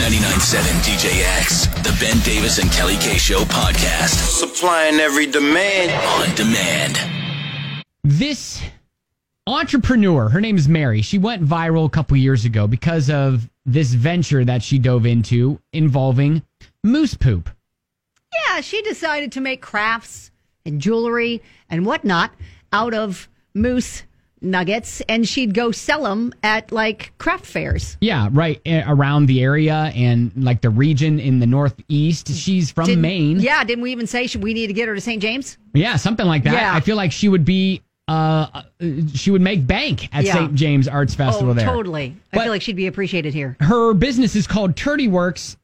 99.7 DJX, the Ben Davis and Kelly K Show podcast. Supplying every demand. On demand. This entrepreneur, her name is Mary. She went viral a couple years ago because of this venture that she dove into involving moose poop. Yeah, she decided to make crafts and jewelry and whatnot out of moose nuggets, and she'd go sell them at like craft fairs. Yeah, right around the area and like the region in the Northeast. She's from Maine. Yeah, didn't we even say we need to get her to St. James? Yeah, something like that. Yeah. I feel like she would be. She would make bank at St. James Arts Festival there. Totally. I feel like she'd be appreciated here. Her business is called Turdy Works.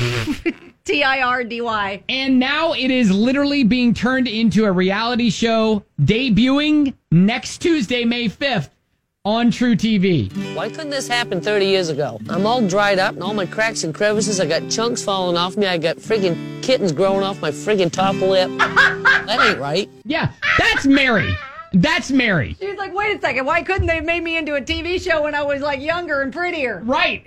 TIRDY. And now it is literally being turned into a reality show debuting next Tuesday, May 5th on True TV. Why couldn't this happen 30 years ago? I'm all dried up and all my cracks and crevices. I got chunks falling off me. I got friggin' kittens growing off my friggin' top lip. That ain't right. Yeah, that's Mary. That's Mary. She was like, wait a second, why couldn't they have made me into a TV show when I was like younger and prettier? Right.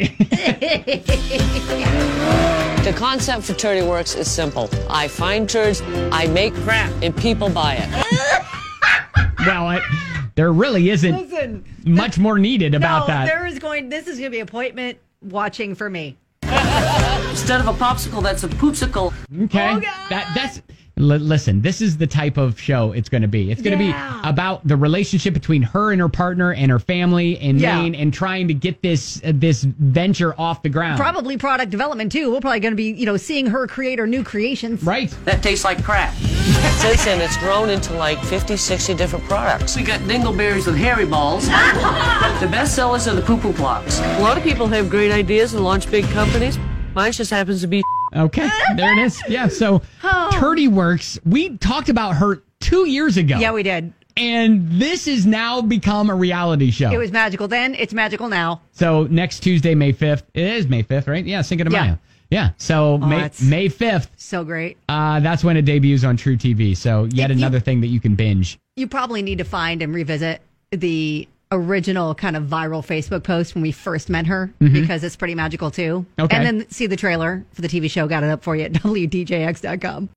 The concept for Turdy Works is simple. I find turds, I make crap, and people buy it. Well, there really isn't much more needed about that. This is going to be appointment watching for me. Instead of a popsicle, that's a poopsicle. Okay. Oh, God. That's listen, this is the type of show it's going to be. It's going to be about the relationship between her and her partner and her family in Maine and trying to get this venture off the ground. Probably product development, too. We're probably going to be, seeing her create her new creations. Right. That tastes like crap. Since then, it's grown into like 50, 60 different products. We got dingleberries and hairy balls. The best sellers are the poo-poo blocks. A lot of people have great ideas and launch big companies. Mine just happens to be... Okay, there it is. Yeah, so Turdy Works, we talked about her 2 years ago. Yeah, we did. And this has now become a reality show. It was magical then. It's magical now. So next Tuesday, May 5th. It is May 5th, right? Yeah, Cinco de Mayo. Yeah, so May 5th. So great. That's when it debuts on True TV. So yet another thing that you can binge. You probably need to find and revisit the original kind of viral Facebook post when we first met her, because it's pretty magical too. Okay. And then see the trailer for the TV show. Got it up for you at WDJX.com.